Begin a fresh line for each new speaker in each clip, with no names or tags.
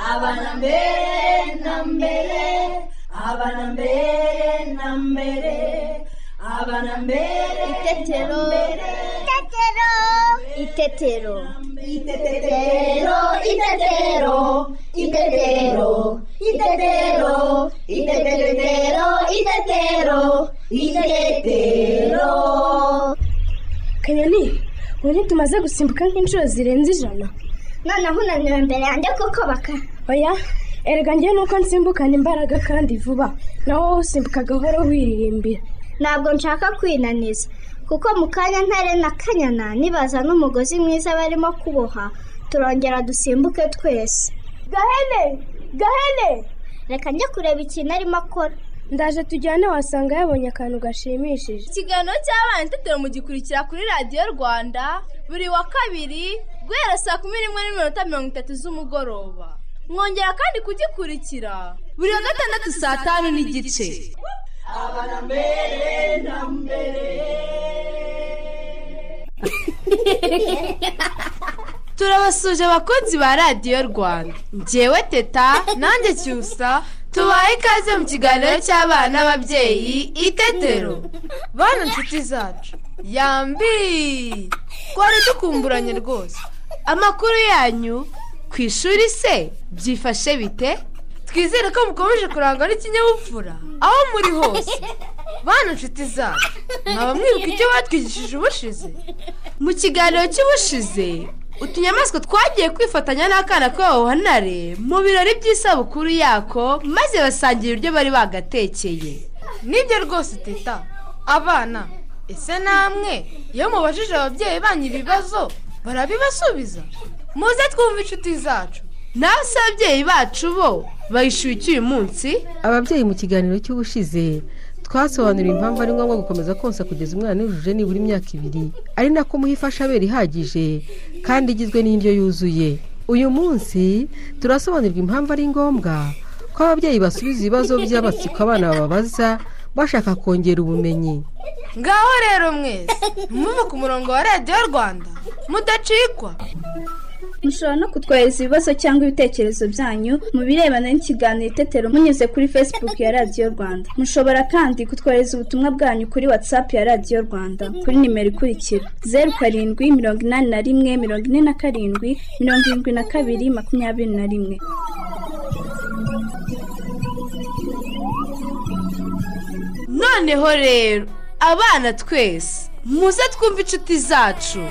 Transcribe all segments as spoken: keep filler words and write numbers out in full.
abana mbere na mbere, abana mbere na mbere, abana mbere.
Itetero, itetero,
itetero, itetero, itetero, itetero, itetero, itetero, itetero.
Kanyoni, ubu tumaze gusimbuka nk'inshuro zirenze ijana.
noneho unaniwe imbere yanjye kuko baka.
Oya, erega njye nuko nsimbukana imbaraga kandi vuba, naho wowe usimbuka gahoro wiririmbira.
Ntabwo nshaka kwinaniza, kuko mu kanya ntare na kanyana nibaza n'umugozi mwiza barimo kuboha, turongera dusimbuke twese.
Gahene, Gahene,
reka njye kureba ikintu arimo akora.
Ndaje tujyane, wasanga yabonye akantu gashimishije.
Ikiganiro cy'abana itetero mugikurikira kuri radiyo Rwanda buri wa kabiri guhera saa kumi n'imwe n'iminota mirongo itatu z'umugoroba. Mwongera kandi kugikurikira buri wa gatandatu saa tanu n'igice.
Abana mbere na mbere.
Turabasuje abakunzi ba radiyo Rwanda. Njyewe Teta nanjye Cyusa tubaye ikaze mu kiganiro cy'abana n'ababyeyi Itetero. Bana nshuti zacu, yambi twari dukumburanye rwose. Amakuru yanyu ku ishuri se byifashe bite? Twizere ko mukomeje kurangwa n'ikinyabupfura aho muri hose. Bana nshuti zacu, mwaba mwibuka icyo batwigishije ubushize? Mu kiganiro cy'ubushize utunyamaswa twagiye kwifatanya n'akana k'abahanare mu birori by'isabukuru yako, maze basangira ibyo bari bagatekeye. Nibyo rwose Teta. Abana, ese namwe iyo mubajije ababyeyi banyu ibibazo barabibasubiza? Muze twumve inshuti zacu. Nase ababyeyi bacu bo bayishyuye iki uyu munsi?
Ababyeyi mu kiganiro cy'ubushize twasobanuriye impamvu ari ngombwa gukomeza konsa kugeza umwana yujuje nibura imyaka ibiri, ari nako muha ifashabere ihagije kandi igizwe n'indyo yuzuye. Uyu munsi turasobanurirwa impamvu ari ngombwa ko ababyeyi basubiza ibibazo by'amatsiko abana bababaza bashaka kongera ubumenyi.
Ngaho rero mwese muve ku murongo wa radiyo Rwanda mudacikwa.
Mushobora no kutwohereza ibibazo cyangwa ibitekerezo byanyu mu birebana n'ikiganiro Itetero munyuze kuri Facebook ya radiyo Rwanda. Mushobora kandi kutwohereza ubutumwa bwanyu kuri WhatsApp ya radiyo Rwanda kuri nimero ikurikira: zeru karindwi mirongo inani na rimwe mirongo ine na karindwi mirongo irindwi na kabiri makumyabiri na rimwe.
Noneho rero abana twese muze twumve inshuti zacu.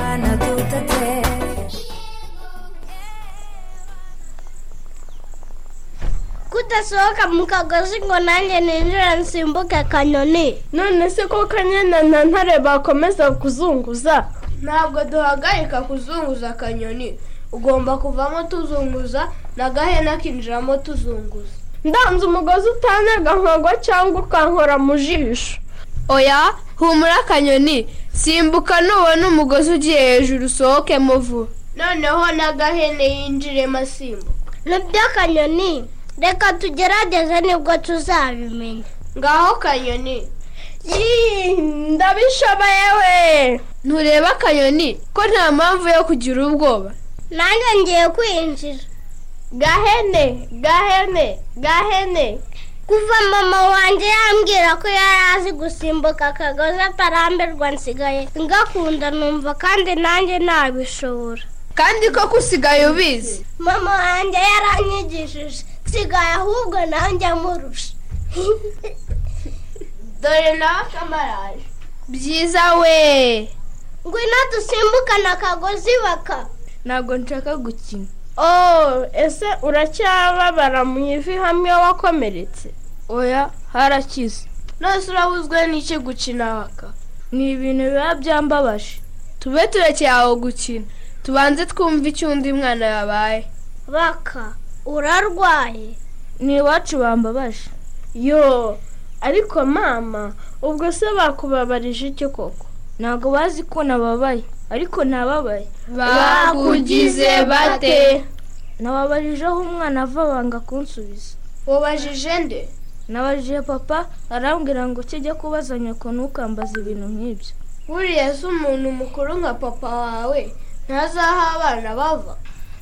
Kudasohoka mu kagozi ngo nanjye ninjira nsimbuke akanyoni.
None se ko kanyana na ntare bakomeza kuzunguza?
Ntabwo duhagarika kuzunguza akanyoni, ugomba kuvamo tuzunguza na Gahene akinjiramo tuzunguza.
Ndanze umugozi utanega nkagwa cyangwa ukankora mu jisho.
Oya, humura akanyoni, simbuka nubona umugozi ugiye hejuru usohokemo vuba. Noneho na Gahene yinjiremo asimbuka.
Nibyo akanyoni, reka tugerageze nibwo tuzabimenya.
Ngaho kanyoni.
Ndabishoboye we.
Ntureba akanyoni ko nta mpamvu yo kugira ubwoba?
Nanjye ngiye kwinjira.
Gahene, Gahene, Gahene.
Kuva mama wanjye yambwira ko yari azi gusimbuka akagozi atarambirwa, nsigaye ngakunda numva kandi nanjye nabishobora.
Kandi ko kusigaye ubizi?
Mama wanjye yaranyigishije, nsigaye ahubwo nanjye amurusha.
Dore nawe akamaraje. Byiza we.
Ngwino dusimbukana akagozi baka.
Ntabwo nshaka gukina.
Oh, ese uracyababara mu ivi hamwe wakomeretse?
Oya, harakize. Nose urabuzwe n'iki gukina waka? Ni ibintu biba byambabaje. Tube turekeye aho gukina, tubanze twumve icyo undi mwana yabaye.
Baka, urarwaye?
Ni iwacu bambabaje. Yo, ariko mama, ubwo se bakubabarije icyo koko?
Ntabwo bazi ko nababaye, ariko nababaye.
Bakugize bate?
Nababarijeho umwana ava banga kunsubiza.
Wabajije nde?
Nabajije papa, arambwira ngo kijya kubaza nyoko ntukambaza ibintu nk'ibyo.
Buriya se umuntu mukuru nka papa wawe ntazaha abana bava?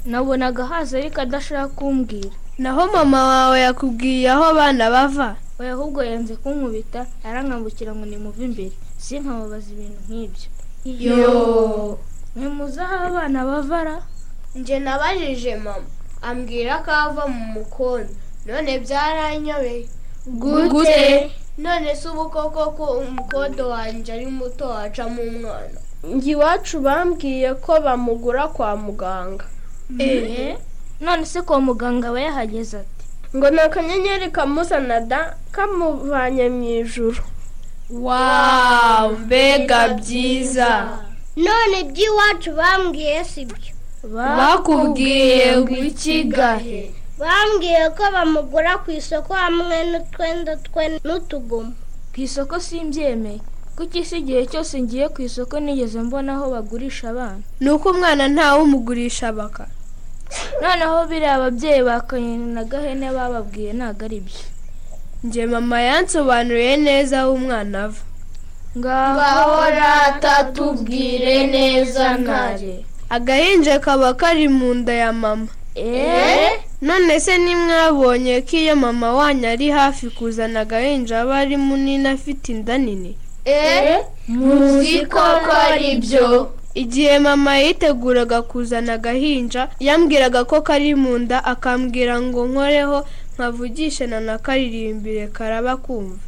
nabonaga haza ariko adashaka kumbwira.
naho mama wawe yakubwiye aho abana bava?
oya ahubwo yanze kunkubita arankambukira ngo nimuve imbere sinkababaza ibintu nk'ibyo.
yo
mwe muzi aho abana bavara?
Nje nabajije mama ambwira ko ava mu mukondo none byaranyobeye.
gute?
none se ubu koko ko umukondo wanjye ari muto wacamo umwana?
njye iwacu bambwiye ko bamugura kwa muganga.
eee
none se kwa muganga we yahageze ati ngo ni akanyenyeri kamuzana da kamuvanye mu ijuru.
wawu mbega byiza.
none iby'iwacu bambwiye si byo.
bakubwiye ngo iki gahe?
bambwiye ko bamugura ku isoko hamwe n'utwenda twe n'utugomo.
ku isoko simbyemeye kuko isi igihe cyose ngiye ku isoko nigeze mbona aho bagurisha abana.
ni uko umwana ntawe umugurisha baka.
noneho biriya ababyeyi ba Kanyoni na Gahene bababwiye ntabwo ari byo.
njye mama yansobanuriye neza aho umwana ava.
ngaho rata tubwire neza ntare.
agahinja kaba kari mu nda ya mama.
eee
none se nimwabonye ko iyo mama wanyu ari hafi kuzana agahinja aba ari munini afite inda nini?
eee muzi koko ari byo.
igihe mama yiteguraga kuzana agahinja yambwiraga ko kari mu nda akambwira ngo nkoreho nkavugishe na nakaririmbire karaba kumva.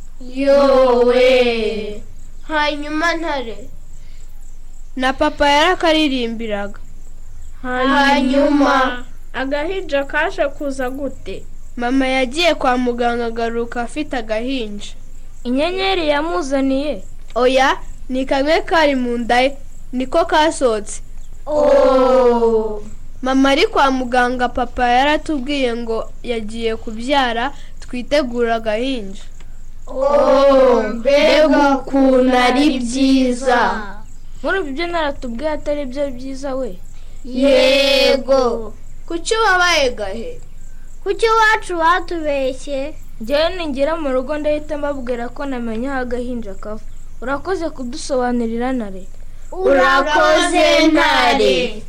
yowe hanyuma ntare
na papa yarakaririmbiraga.
hanyuma
agahinja kaje kuza gute?
mama yagiye kwa muganga agaruka afite agahinja.
inyenyeri yamuzaniye?
oya ni kamwe kari mu nda ye niko kasohotse.
ooo
mama ari kwa muganga papa yaratubwiye ngo yagiye kubyara twitegura agahinja.
ooo mbega ukuntu ari byiza.
muri ibyo naratubwiye atari byo byiza we?
yego kuki wabaye gahe?
kuki iwacu batubeshye?
njyewe ningera mu rugo ndahita mbabwira ko namenye aho agahinja kava. urakoze kudusobanurira ntare.
urakoze ntare.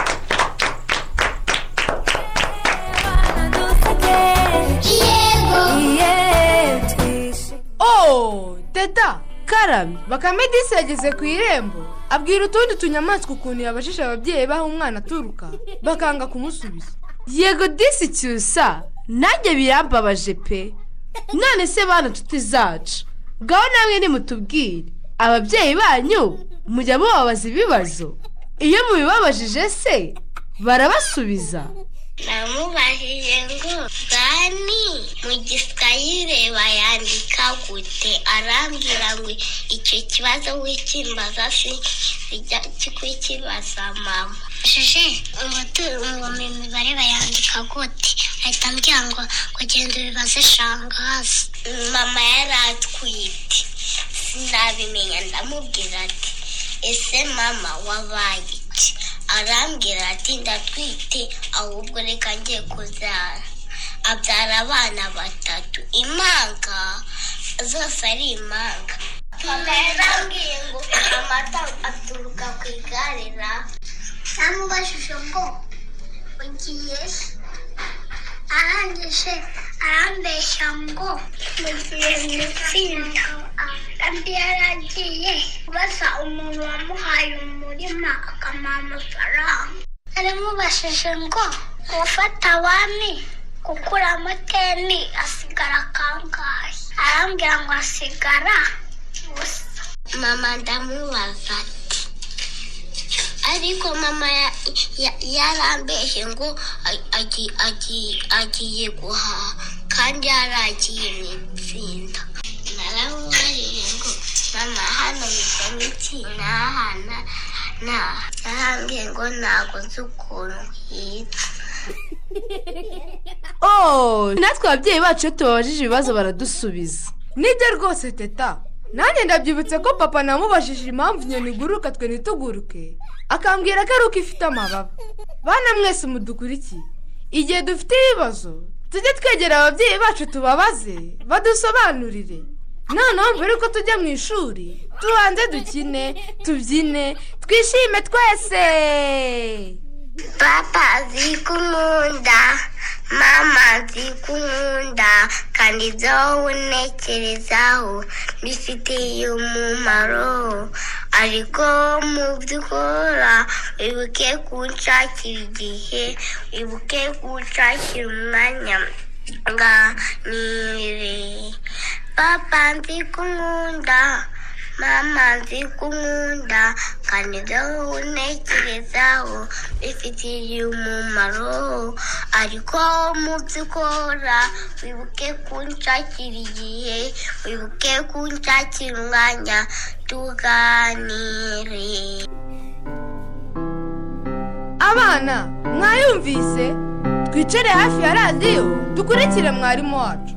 oh teta karame bakame disi yageze ku irembo abwira utundi tunyamaswa ukuntu yabajije ababyeyi baho umwana aturuka bakanga kumusubiza. yego disi cyusa nanjye birambabaje pe. none se bana tutizaca ngaho namwe nimutubwire ababyeyi banyu mujya mubabaza ibibazo? iyo mubibabajije se barabasubiza?
namubajije ngo bani mu giswahili bayandika gute? arambwira ngo icyo kibazo wikimbaza si bijya kikwikibaza mama. jeje ngo mu mibare bayandika gute? ahita ambwira ngo kugenda ubibaze shangazi. mama yari atwite sinabimenya ndamubwira ati ese mama wabaye iki? arambwira ati ndatwite ahubwo reka ngiye kubyara. abyara abana batatu impanga zose ari impanga. mama yarambwiye ngo amata aturuka ku igare ra. namubajije ngo ugiye arangije arambeshya ngo mugiye mu itsinda. kandi yaragiye kubaza umuntu wamuhaye umurima akamuha amafaranga. aramubashije ngo gufata wami gukuramo teni asigara kangahe? arambwira ngo asigara gusa. mama ndamubaza ati ariko mama yarambeshye ngo agiye guhaha kandi yaragiye mu itsinda. naramubajije ngo mama hano bitamo iki n'ahana n'aha? yarambwiye ngo ntabwo nzi ukuntu hitwa.
oh natwe ababyeyi bacu iyo tubabajije ibibazo baradusubiza. nibyo rwose teta nanjye ndabyibutse ko papa namubajije impamvu inyoni iguruka twe ntituguruke akambwira ko ari uko ifite amababa. bana mwese mudukurikiye igihe dufite ibibazo tujye twegera ababyeyi bacu tubabaze badusobanurire. noneho mbere yuko tujya mu ishuri tubanze dukine tubyine twishime twese.
papa azi kunkunda mama azi kunkunda kandi ibyo unekerezaho bifitiye umumaro ariko mu byo ukora wibuke kunshakira igihe wibuke kunshakira umwanya nganire papa nzi kunkunda mama nzi kunkunda kandi ibyo unekerezaho bifitiye umumaro ariko mu byo ukora wibuke kunshakira igihe wibuke kunshakira umwanya tuganire.
Abana mwayumvise twicare hafi ya radiyo dukurikire mwarimu wacu.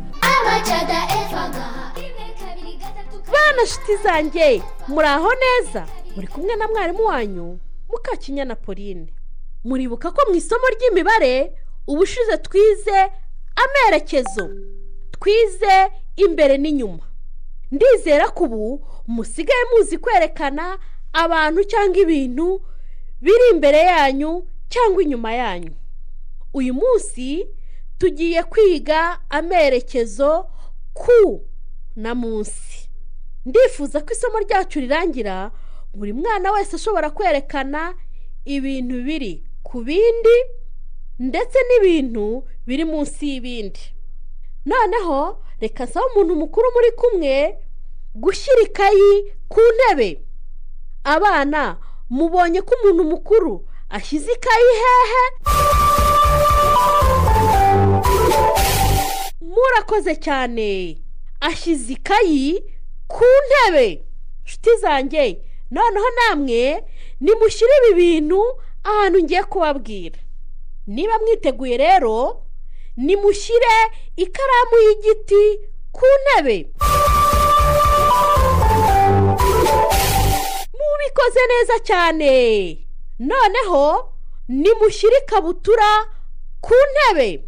Bana shiti zanjye muraho neza muri kumwe na mwarimu wanyu Mukakinyana Pauline. Muribuka ko mu isomo ry'imibare ubushize twize amerekezo twize imbere n'inyuma. Ndizera ko ubu musigaye muzi kwerekana abantu cyangwa ibintu biri imbere yanyu cyangwa inyuma yanyu. Uyu munsi tugiye kwiga amerekezo ku na munsi. Ndifuza ko isomo ryacu rirangira buri mwana wese ashobora kwerekana ibintu biri ku bindi ndetse n'ibintu biri munsi y'ibindi. Noneho reka nsaba umuntu mukuru muri kumwe gushyira ikayi ku ntebe. Abana mubonye ko umuntu mukuru ashyize ikayi hehe? Murakoze cyane. Ashyize ikayi ku ntebe. Nshuti zanjye noneho namwe nimushyire ibi bintu ahantu ngiye kubabwira. Niba mwiteguye rero nimushyire ikaramu y'igiti ku ntebe. Mubikoze neza cyane. Noneho nimushyire ikabutura ku ntebe.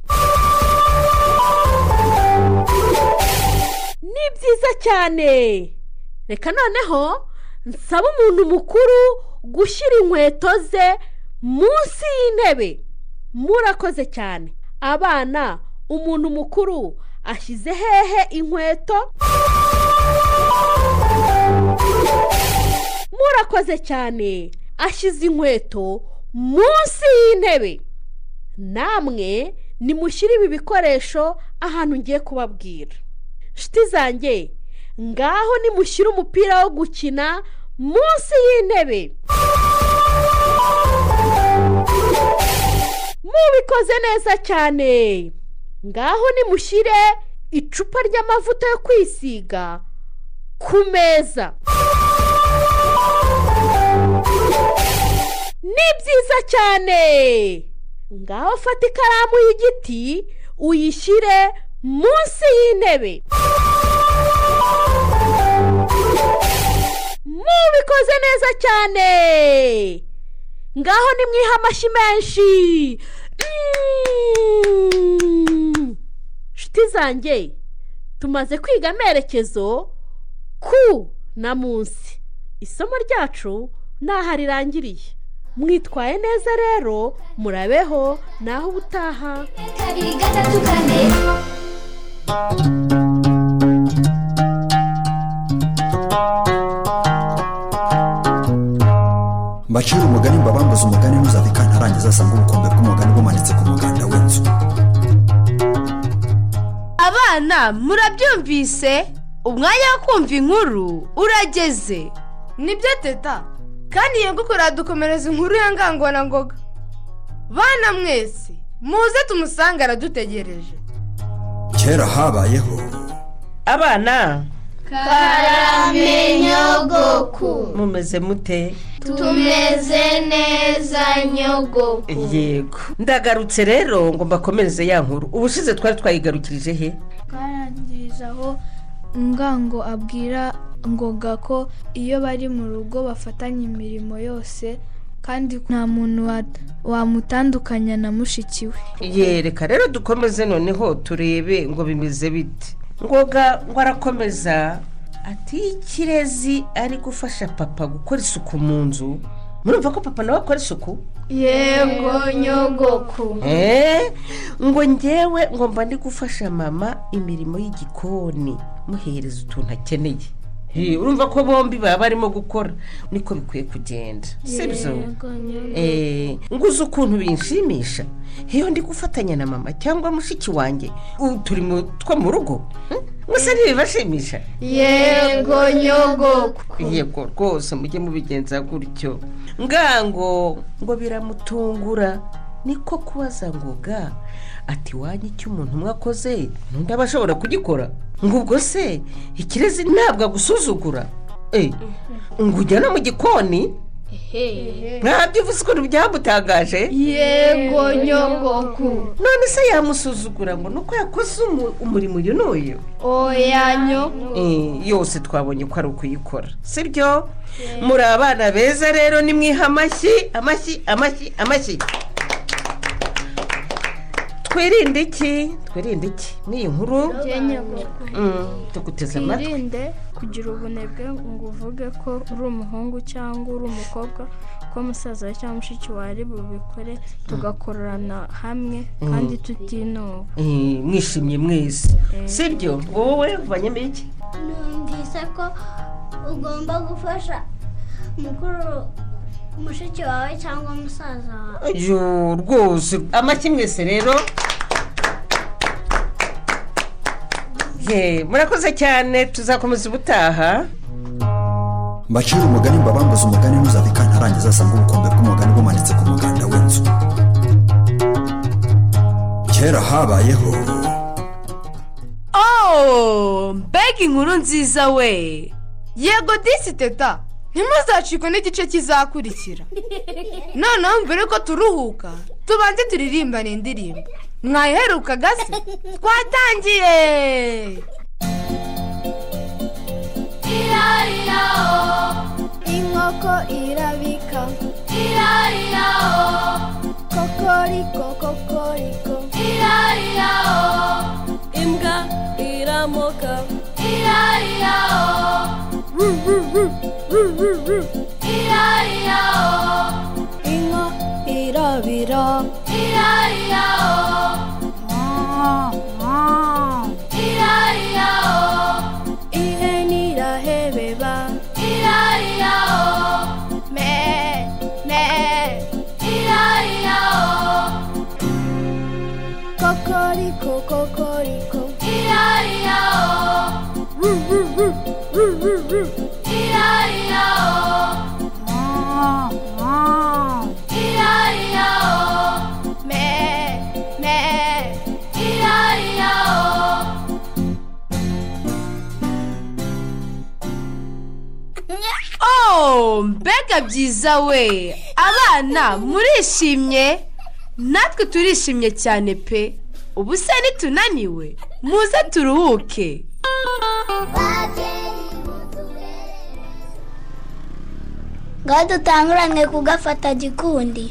Ni byiza cyane. Reka noneho nsaba umuntu mukuru gushyira inkweto ze munsi y'intebe. Murakoze cyane. Abana umuntu mukuru ashyize hehe inkweto? Murakoze cyane. Ashyize inkweto munsi y'intebe. Namwe nimushyire ibi bikoresho ahantu ngiye kubabwira. Nshuti zanjye ngaho nimushyire umupira wo gukina munsi y'intebe. Mubikoze neza cyane. Ngaho nimushyire icupa ry'amavuta yo kwisiga ku meza. Ni byiza cyane. Ngaho fata ikaramu y'igiti uyishyire munsi y'intebe. Mubikoze neza cyane. Ngaho nimwiha amashyi menshi. Nshuti zanjye tumaze kwiga amerekezo ku na munsi. Isomo ryacu naho rirangiriye. Mwitwaye neza rero murabeho naho ubutaha. kabiri gatatu kane.
Mbacira umugani mbabambuza umugani ntuzave kantarangiza asanga ubukombe bw'umugani bumanitse ku muganda w'inzu.
Abana murabyumvise umwanya wo kumva inkuru urageze. Nibyo teta kandi iyo gukora dukomereza inkuru ya Ngangwa na Ngoga. Bana mwese muze tumusanga aradutegereje.
Kera habayeho
abana.
Karame nyogoku.
Mumeze mute?
Tumeze neza nyogoku.
Yego ndagarutse rero ngo mbakomereze ya nkuru. Ubushize twari twayigarukirije he?
Twarangirije aho Ngango abwira Ngoga ko iyo bari mu rugo bafatanya imirimo yose kandi nta muntu wamutandukanya na mushiki we.
Yereka rero dukomeze noneho turebe ngo bimeze bite. Ngoga ngo arakomeza ati Kirezi ari gufasha papa gukora isuku mu nzu murumva ko papa nawe akora isuku?
Yego nyogoko.
Eh, ngo njyewe ngo mba ndi gufasha mama imirimo y'igikoni muhereza utuntu akeneye. Eh, urumva ko bombi baba barimo gukora niko bikwiye kugenda. Sibyo? Eh, nguze ukuntu binshimisha. Iyo ndi gufatanya na mama cyangwa mushiki wanjye turimo two mu rugo. Musa ntibibashimisha?
Yego nyogoko.
Yego rwose mujye mubigenza gutyo. Ngango ngo biramutungura niko kubaza ngoga ati wanyi icyo umuntu mwakoze nundi abashobora kugikora. Ngo ubwo se ikirezi ntabwo agusuzugura. Eh, ngo ujyana mu gikoni?
Ehe.
Ntabyo uvuze ko byamutangaje?
Yego nyogoko.
None se yamusuzugura ngo nuko yakoze umurimo uyu n'uyu?
Oya nyo.
Eh, yose twabonye ko ari ukuyikora. Sibyo? Muri abana beza rero ni mwiha amashyi, amashyi, amashyi, amashyi. Twirinde iki? Twirinde iki? N'iyi nkuru? Mm, tuguteze amatwi.
Twirinde kugira ubunebwe ngo uvuge ko uri umuhungu cyangwa uri umukobwa ko musaza cyangwa mushiki wari bubikore tugakorana hamwe kandi tutinuba.
Eh, mwishimye mwese. Sibyo? Wowe banyeme iki?
Numvise ko ugomba gufasha mukuru mushiki wawe cyangwa musaza wawe.
Yo rwose amashyi mwese rero. Ye, murakoze cyane tuzakomeza ubutaha.
mbacira umugani mbabambuza umugani ntuzabikana arangiza asanga ubukombe bw'umugani bumanitse ku muganda w'inzu. Kera habayeho.
Oh, mbega inkuru nziza we. Yego disi teta, ntimuzacikwe n'igice kizakurikira. Noneho mbere ko turuhuka tubanze turirimbane indirimbo. Mwayiherukaga se? Twatangiye.
Irariraho,
Inkoko irabika.
irariraho,
Kokoriko kokoriko.
irariraho,
Imbwa iramoka.
irariraho, irariraho,
Inka irabira.
irariraho, irariraho,
Ihene irahebeba.
irariraho,
Me me.
irariraho,
Kokoriko kokoriko.
irariraho, irariraho, irariraho,
Me me.
irariraho.
Oh, mbega byiza we. Abana murishimye? Natwe turishimye cyane pe. Ubu se nitunaniwe muze turuhuke.
Ngaho dutangurane kugafata gikundi.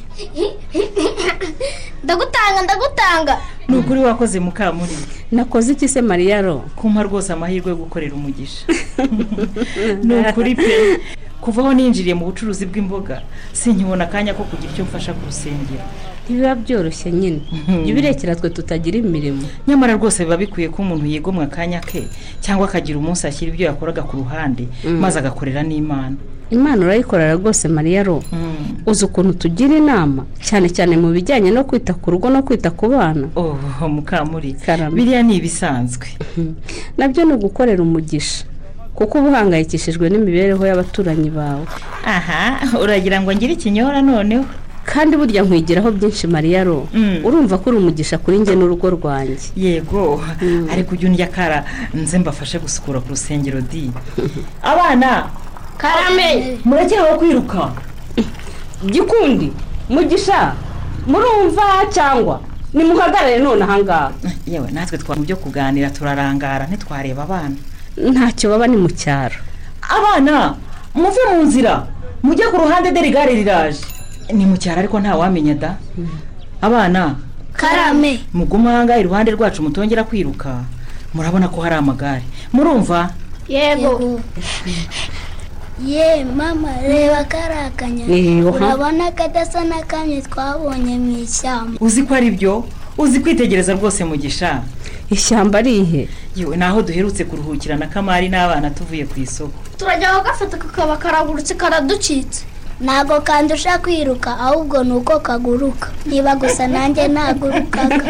Ndagutanga ndagutanga.
Ni ukuri wakoze Mukamuri.
Nakoze iki se Mariyaro?
Kumpa rwose amahirwe yo gukorera umugisha. Ni ukuri pe. Kuvaho ninjiriye mu bucuruzi bw'imboga sinkibona akanya ko kugira icyo mfasha ku rusengero.
Ntibiba byoroshye nyine. Jya ubirekera twe tutagira imirimo.
Nyamara rwose biba bikwiye ko umuntu yigomwa akanya ke cyangwa akagira umunsi ashyira ibyo yakoraga ku ruhande maze agakorera n'Imana.
Imana urayikorera rwose Mariyaro. Uzi ukuntu tugira inama cyane cyane mu bijyanye no kwita ku rugo no kwita ku bana.
Oh Mukamuri, biriya ni ibisanzwe.
Nabyo ni ugukorera umugisha kuko uba uhangayikishijwe n'imibereho y'abaturanyi bawe.
Aha, uragira ngo ngire ikinyora noneho.
Kandi burya nkwigiraho byinshi Mariyaro. Urumva ko uri umugisha kuri njye n'urugo rwanjye.
Yego, ariko ujya undya kara nze mbafashe gusukura ku rusengero di. Abana
Karame,
murakeho kwiruka.
Gikundi, mugisha, murumva cyangwa nimuhagarare none ahangaha.
Yewe natwe twa mu byo kuganira turarangara ntitwareba abana.
Ntacyo baba ni mu cyaro.
Abana muve mu nzira mujye ku ruhande dore igare riraje. Ni mu cyaro ariko nta wamenya da. Abana
Karame,
muguma hanga iruhande rwacu mutongera kwiruka. Murabona ko hari amagare. Murumva?
Yego. ye mama reba kariya kanyoni urabona kadasa n'akamwe twabonye mu ishyamba.
uzi ko ari byo uzi kwitegereza rwose Mugisha.
Ishyamba rihe?
yewe naho duherutse kuruhukira na Kamari n'abana tuvuye ku isoko.
turajya gafata kakaba karagurutse karaducitse.
Ntago kandusha kwiruka ahubwo nuko kaguruka. Niba gusa nanjye nagurukaga.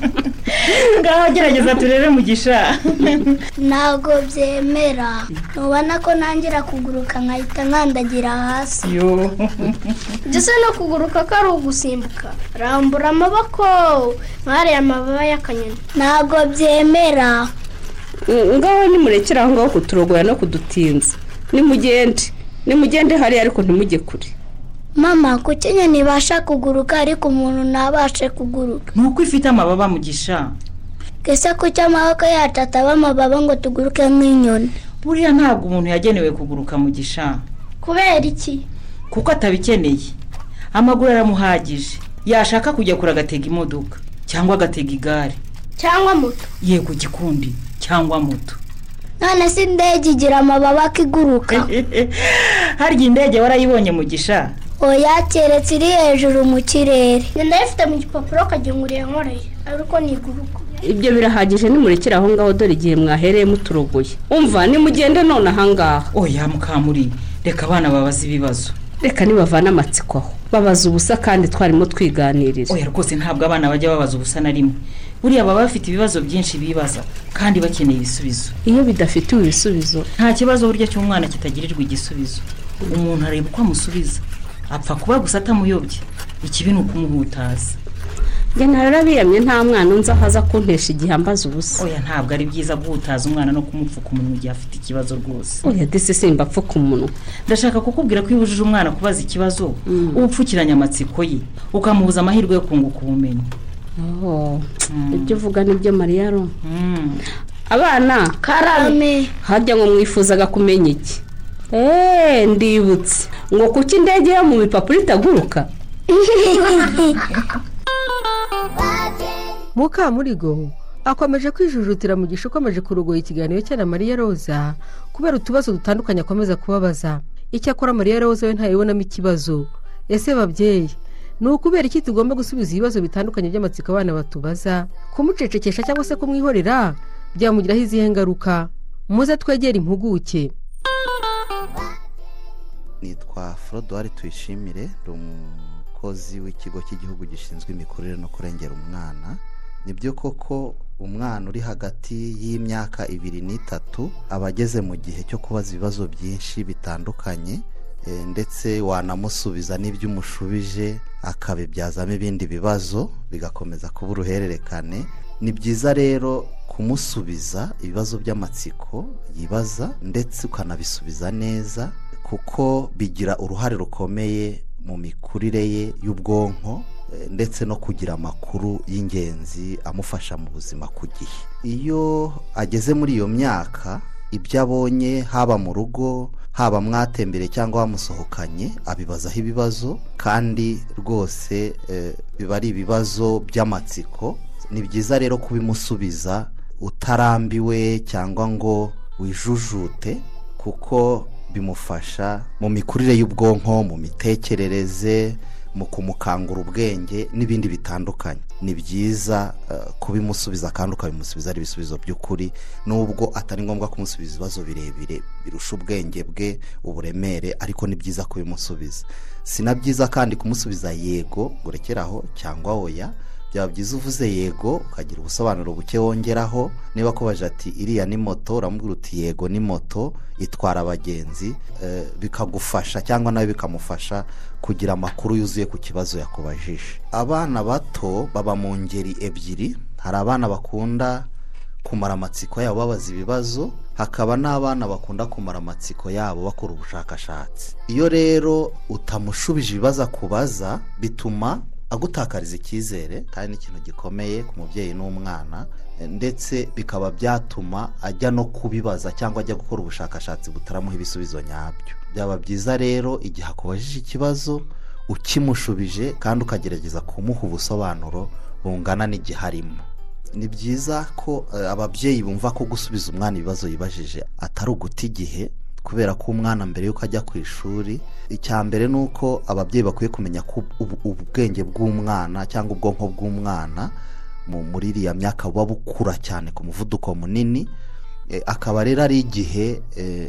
Ngaho gerageza turebe Mugisha.
Ntago byemera. Ubona ko nangira kuguruka nkahita nkandagira hasi.
Yo.
Gise no kuguruka kari ugusimbuka. Rambura amaboko nkariya amababa y'akanyoni.
Ntago byemera.
Ngaho nimurekera aho ngaho kuturogoya no kudutinza. Nimugende. Nimugende hari ariko ntimujye kure.
Mama kuki inyoni ibasha kuguruka ariko umuntu ntabashe kuguruka?
Nuko ifite amababa Mugisha.
Kese kuki amaboko yacu ataba amababa ngo tuguruke nk'inyoni?
Buriya ntabwo umuntu yagenewe kuguruka Mugisha.
Kubera iki?
Kuko atabikeneye. Amaguru aramuhagije. Yashaka kujya kura agatega imodoka cyangwa agatega igare
cyangwa moto.
Yego gikundi cyangwa moto.
None si indege igira amababa akiguruka?
Harya indege warayibonye Mugisha?
Oya keretse iri hejuru mu kirere.
Nenda ifite mu gipapuro kagenguriye nkoreye ariko niguruka.
Ibyo birahagije nimurekera aho ngaho dore igihe mwahereye muturogoye. Umva nimugende none aha ngaha.
Oya Mukamuri reka abana babaza ibibazo.
Reka nibavana amatsiko aho. Babaza ubusa kandi twarimo twiganirira.
Oya rwose ntabwo abana bajya babaza ubusa na rimwe. Buriya baba bafite ibibazo byinshi bibaza kandi bakeneye ibisubizo.
Iyo bidafite ibisubizo
nta kibazo burya cy'umwana kitagirirwa igisubizo. Umuntu areba uko amusubiza. Apfa kuba gusa atamuyobye. Ikibi ni ukumuhutaza.
Njye narabiyamye nta mwana unza haza kuntesha igihe ambaza ubusa.
Oya ntabwo ari byiza guhutaza umwana no kumupfuka umuntu igihe afite ikibazo rwose.
Oya dese simba pfuka umuntu.
Ndashaka kukubwira ko ibujije umwana kubaza ikibazo ubupfukiranya amatsiko ye ukamubuza amahirwe yo kunguka ubumenyi.
Oh, ibyo uvuga nibyo Mariya ro. Abana
karame
hajya ngo mwifuzaga kumenya iki? Eh ndibutse ngo kuki indege yo mu bipapuro itaguruka?
Mukamurigo akomeje kwijujutira Mugisha ukomeje kurogoya ikiganiro cya na Mariya Roza kubera utubazo dutandukanye akomeza kubabaza. Icyakora Mariya Roza we ntayibonamo ikibazo. Ese babyeyi ni ukubera iki tugomba gusubiza ibibazo bitandukanye by'amatsiko abana batubaza? Kumucecekesha cyangwa se kumwihorera byamugiraho izihe ngaruka? Muze twegera impuguke.
Nitwa Frodouard Tuyishimire, umukozi w'ikigo cy'igihugu gishinzwe imikurire no kurengera umwana. Nibyo koko umwana uri hagati y'imyaka ibiri n'itatu abageze mu gihe cyo kubaza ibibazo byinshi bitandukanye, ndetse wanamusubiza n'ibyo umushubije akabibyazamo ibindi bibazo bigakomeza kuba uruhererekane. Ni byiza rero kumusubiza ibibazo by'amatsiko yibaza ndetse ukanabisubiza neza kuko bigira uruhare rukomeye mu mikurire ye y'ubwonko ndetse no kugira amakuru y'ingenzi amufasha mu buzima ku gihe. Iyo ageze muri iyo myaka ibyo abonye haba mu rugo haba mwatembere cyangwa wamusohokanye abibazaho ibibazo kandi rwose e, biba ari ibibazo by'amatsiko. Ni byiza rero kubimusubiza utarambiwe cyangwa ngo wijujute kuko bimufasha mu mikurire y'ubwonko, mu mitekerereze, mu kumukangura ubwenge n'ibindi bitandukanye. Ni byiza uh, kubimusubiza kandi ukabimusubiza ari ibisubizo by'ukuri nubwo atari ngombwa kumusubiza ibibazo birebire birusha ubwenge bwe uburemere, ariko ni byiza kubimusubiza. Sina byiza kandi kumusubiza yego gurekeraho cyangwa oya. Byaba byiza uvuze yego ukagira ubusobanuro buke wongeraho. Niba kubaje ati iriya ni moto uramubwira uti yego ni moto itwara abagenzi, e, bikagufasha cyangwa nawe bikamufasha kugira amakuru yuzuye ku kibazo yakubajije. Abana bato baba mu ngeri ebyiri. Hari abana bakunda kumara amatsiko yabo babaza ibibazo, hakaba n'abana bakunda kumara amatsiko yabo bakora ubushakashatsi. Iyo rero utamushubije ibibazo akubaza bituma agutakariza icyizere kandi n'ikintu gikomeye ku mubyeyi n'umwana, ndetse bikaba byatuma ajya no kubibaza cyangwa ajya gukora ubushakashatsi butaramuha ibisubizo nyabyo. Byaba byiza rero igihe akubajije ikibazo ukimushubije kandi ukagerageza kumuha ubusobanuro bungana n'igihe arimo. Ni byiza ko uh, ababyeyi bumva ko gusubiza umwana ibibazo yibajije atari uguta igihe kubera ko umwana mbere y'uko ajya ku ishuri icya mbere ni uko ababyeyi bakwiye kumenya ko ubwenge bw'umwana cyangwa ubwonko bw'umwana muri iriya myaka buba bukura cyane ku muvuduko munini, akaba rero ari igihe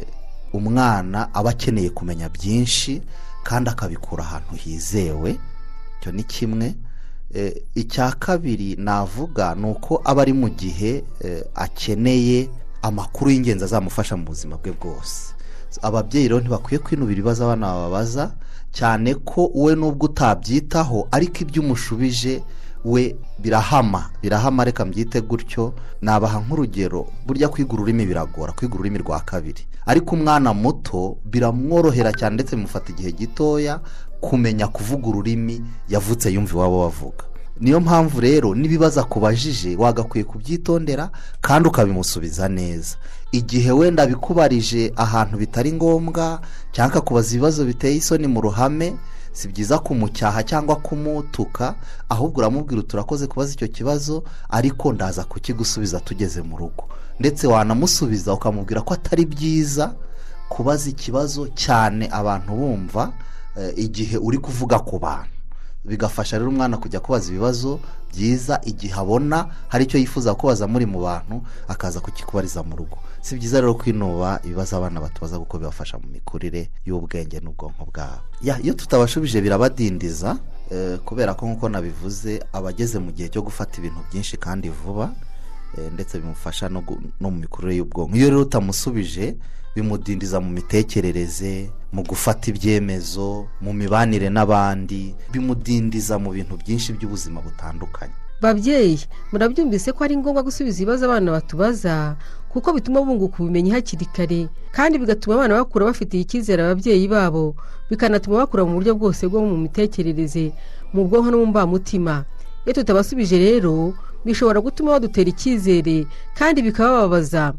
umwana aba akeneye kumenya byinshi kandi akabikura ahantu hizewe. icyo ni kimwe. icya kabiri navuga ni uko aba ari mu gihe akeneye amakuru y'ingenzi azamufasha mu buzima bwe bwose. Ababyeyi rero ntibakwiye kwinubira ibibazo abana bababaza, cyane ko we n'ubwo utabyitaho ariko ibyo umushubije we birahama birahama reka mbyite gutyo. nabaha nk'urugero, burya kwiga ururimi biragora, kwiga ururimi rwa kabiri, ariko umwana muto biramworohera cyane ndetse bimufata igihe gitoya kumenya kuvuga ururimi yavutse yumva iwabo bavuga. niyo mpamvu rero n'ibibazo akubajije wagakwiye kubyitondera kandi ukabimusubiza neza. igihe wenda bikubarije ahantu bitari ngombwa cyangwa kubaza ibibazo biteye isoni mu ruhame, si byiza kumucyaha cyangwa kumutuka, ahubwo uramubwira turakoze kubaza icyo kibazo ariko ndaza kukigusubiza tugeze mu rugo. ndetse wanamusubiza ukamubwira ko atari byiza kubaza ikibazo cyane abantu bumva igihe uri kuvuga ku bantu. bigafasha rero umwana kujya kubaza ibibazo byiza igihe abona hari icyo yifuza kubaza muri mu bantu, akaza kukikubariza mu rugo. si byiza rero kwinuba ibibazo abana batubaza kuko bibafasha mu mikurire y'ubwenge n'ubwonko bwabo. iyo tutabashubije birabadindiza kubera ko nk'uko nabivuze abageze mu gihe cyo gufata ibintu byinshi kandi vuba, ndetse bimufasha no mu mikurire y'ubwonko. iyo rero utamusubije bimudindiza mu mitekerereze, mu gufata ibyemezo, mu mibanire n'abandi, bimudindiza mu bintu byinshi by'ubuzima butandukanye.
babyeyi murabyumvise ko ari ngombwa gusubiza ibibazo abana batubaza kuko bituma bunguka ubumenyi hakiri kare, kandi bigatuma abana bakura bafitiye icyizere ababyeyi babo, bikanatuma bakura mu buryo bwose bwo mu mitekerereze, mu bwonko no mu mbamutima. iyo tutabasubije rero bishobora gutuma badutera icyizere kandi bikabababaza.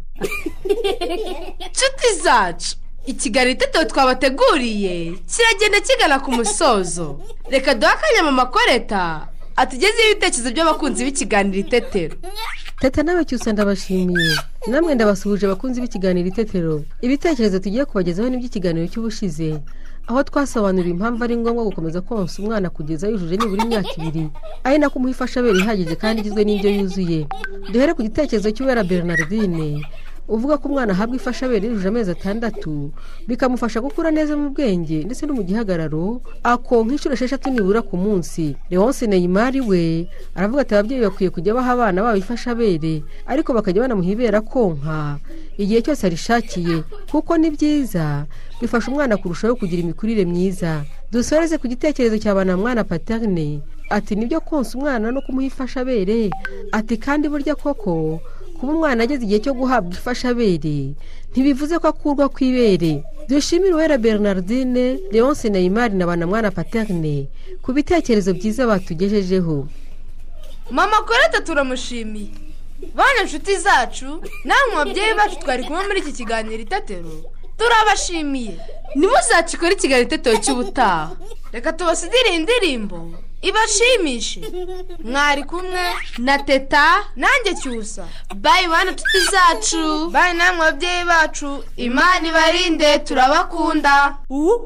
inshuti zacu, ikiganiro itetero twabateguriye kiragenda kigana ku musozo. reka duhe akanya mama Koreta atugezeho ibitekerezo by'abakunzi b'ikiganiro itetero.
teta nawe cyusa ndabashimiye, namwe ndabasuhuje abakunzi b'ikiganiro itetero. ibitekerezo tugiye kubagezaho n'iby'ikiganiro cy'ubushize, aho twasobanurira impamvu ari ngombwa gukomeza konsa umwana kugeza yujuje nibura imyaka ibiri, ari nako umuha ifashabere ihagije kandi igizwe n'indyo yuzuye. duhere ku gitekerezo cy'uwera Bernardine uvuga ko umwana ahabwa ifashabere yujuje amezi atandatu bikamufasha gukura neza mu bwenge ndetse no mu gihagararo, akonka inshuro esheshatu nibura ku munsi. Leonce Neymar we aravuga ati ababyeyi bakwiye kujya baha abana babo ifashabere ariko bakajya banamuhibera konka igihe cyose arishakiye kuko ni byiza, bifasha umwana kurushaho kugira imikurire myiza. dusoreze ku gitekerezo cya Banamwana Paterne ati nibyo konsa umwana no kumuha ifashabere, ati kandi burya koko kuba umwana ageze igihe cyo guhabwa ifashabere ntibivuze ko akurwa ku ibere. dushimire uwera Bernardine, Leonce Neymar na Banamwana Paterne ku bitekerezo byiza batugejejeho.
mama Koreta turamushimiye. bana inshuti zacu, namwe babyeyi bacu twari kumwe muri iki kiganiro itetero turabashimiye. ntimuzacikore ikiganiro itetero cy'ubutaha. reka tubasidire indirimbo ibashimishe. mwari kumwe na teta nanjye cyusa. bayi bana inshuti zacu, bayi namwe babyeyi bacu, imana ibarinde, turabakunda.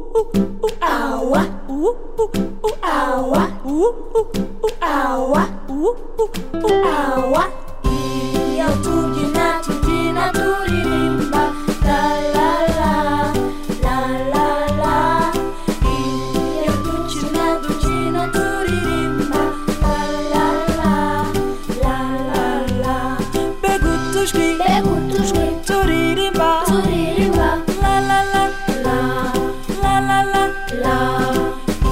awa awa awa awa iyo tubyina tubyina turirimba la la la la la la, iyo dukina dukina turirimba la la la la la la, mbega utujwi mbega utujwi turirimba turirimba la la la la la la la la,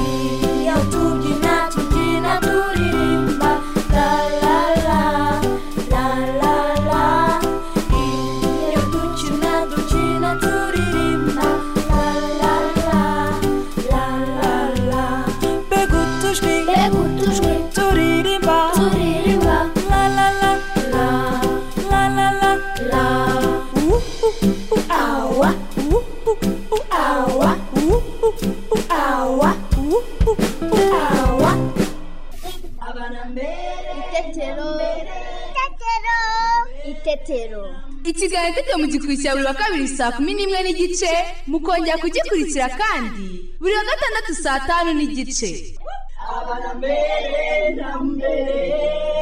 iyo tubyina tubyina turirimba la la la
Itetero.
Ikiganiro itetero mugikurikira buri wa kabiri saa kumi n'imwe n'igice, mukongera kugikurikira kandi buri wa gatandatu saa tanu n'igice.
Abana mbere na mbere